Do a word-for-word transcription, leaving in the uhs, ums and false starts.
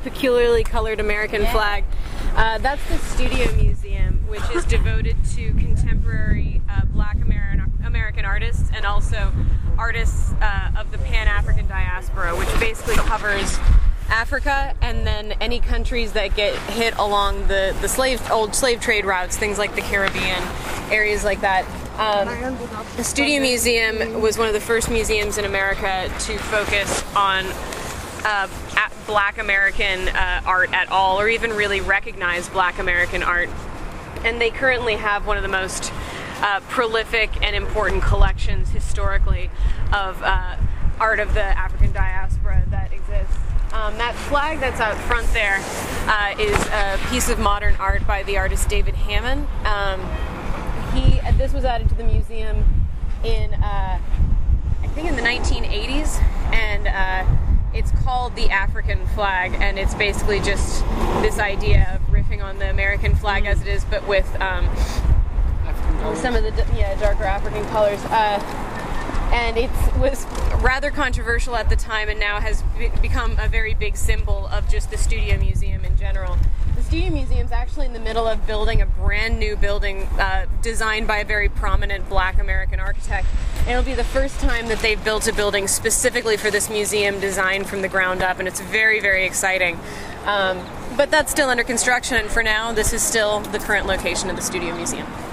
peculiarly colored American yeah. flag. Uh, that's the Studio Museum, which is devoted to contemporary uh, Black American American artists and also artists uh, of the Pan-African diaspora, which basically covers Africa and then any countries that get hit along the, the slave old slave trade routes, things like the Caribbean, areas like that. Um, the Studio Museum was one of the first museums in America to focus on uh, Black American uh, art at all, or even really recognize Black American art. And they currently have one of the most uh, prolific and important collections historically of uh, art of the African diaspora that exists. Um, that flag that's out front there uh, is a piece of modern art by the artist David Hammond. Um, he this was added to the museum in uh, I think in the nineteen eighties, and uh, it's called the African flag, and it's basically just this idea of riffing on the American flag as it is, but with um, some of the yeah darker African colors. Uh, And it was rather controversial at the time, and now has be- become a very big symbol of just the Studio Museum in general. The Studio Museum is actually in the middle of building a brand new building uh, designed by a very prominent Black American architect. And it'll be the first time that they've built a building specifically for this museum, designed from the ground up, and it's very, very exciting. Um, but that's still under construction, and for now, this is still the current location of the Studio Museum.